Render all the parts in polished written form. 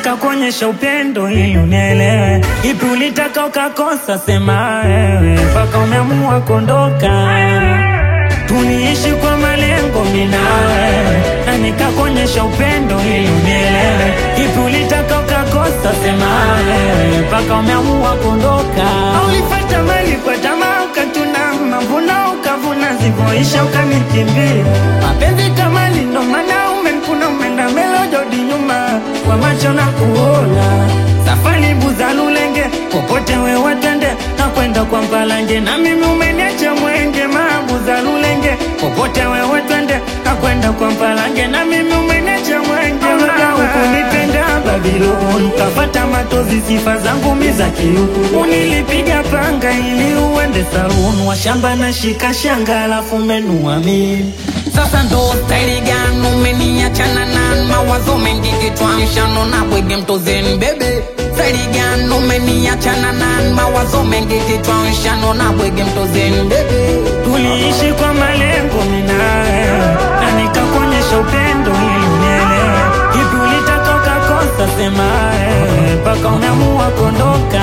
nikakuonyesha upendo ili unielewe. Ipi ulitaka ukakosa, sema wewe, mpaka umeamua kuondoka. Tuliishi kwa malengo mimi na wewe, na nikakuonyesha upendo ili unielewe. Ipi ulitaka ukakosa, sema wewe, mpaka umeamua kuondoka. Ulifuata mali kwa tamaa, ukatuna mavuna, ukavuna zivoisha, ukanikimbia. Mapenzi kama ndo maana umenikuna, umeenda melodi nyuma kwa macho na kuona. Safari buza lulenge, popote wewe twende, na kwenda kwa Mpalange, na mimi umeniacha mwenge. Mabuza lulenge, popote wewe twende, na kwenda kwa Mpalange, na mimi umeniacha mwenge. Ukunipenda Babylon, kafata matozi, sifa zangu miza kiu. Unilipiga panga ili uende saluni, wa shamba na shika shanga, alafu menua mimi. Sasa ndo staili gani umeniachana na mawazo mengi kichwani, mshano na bwege mtozeni bebe. Staili gani umeniachana na mawazo mengi kichwani, mshano na bwege mtozeni bebe. Tuliishi kwa malengo mimi na wewe, na nikakuonyesha upendo ili unielewe. Ipi ulitaka ukakosa, sema wewe, mpaka umeamua kuondoka.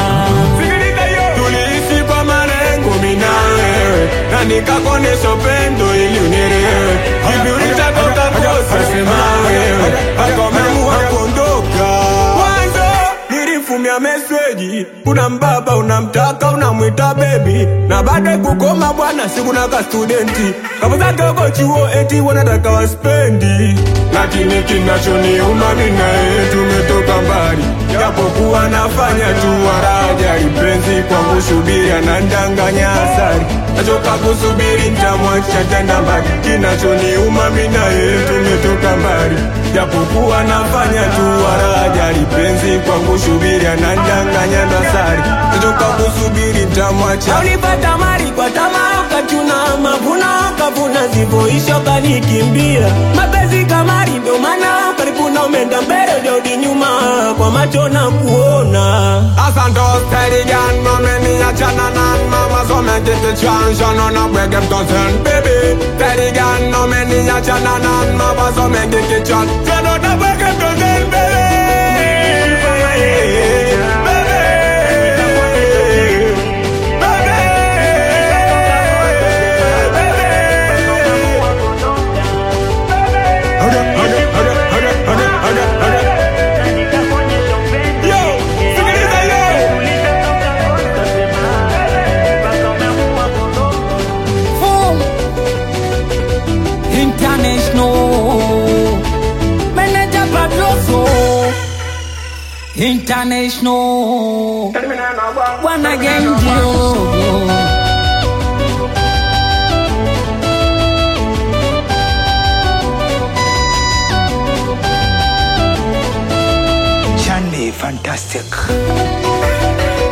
Tuliishi kwa malengo mimi na wewe, na nikakuonyesha upendo ili unielewe. Ipi ulitaka ukakosa, sema wewe, mpaka umeamua kuondoka. Nilifumia meseji, kuna mbaba unamtaka, unamwita baby, na baada kukoma bwana siku na ka studenti. Kapo zake uko chuo eti wanataka waspendi. Lakini kinachoniuma mimi na yeye tumetoka mbali, japokuwa nafanya tu waraja. Ipenzi kwangu subiri, anandanganya asari, nachoka kusubiri nitamwacha tena mbali. Kinachoniuma mimi na yeye tumetoka mbali, japokuwa nafanya tu waraja. Ipenzi kwangu subiri, anandanganya asari, nachoka kusubiri nitamwacha. Ulipata mali kwa tamaa, ukachuna mavuna, ukavuna zivoisha, ukanikimbia. Mapenzi kama ndo maana karibuna umeenda mbele jodi nyuma kwa macho na kuona. Asante style gan umeniachana na mama so mente change na bwege mtozen baby. Style gan umeniachana na mama so mente change na bwege mtozen baby. International Bwana Gendio. Johnny Fantastic.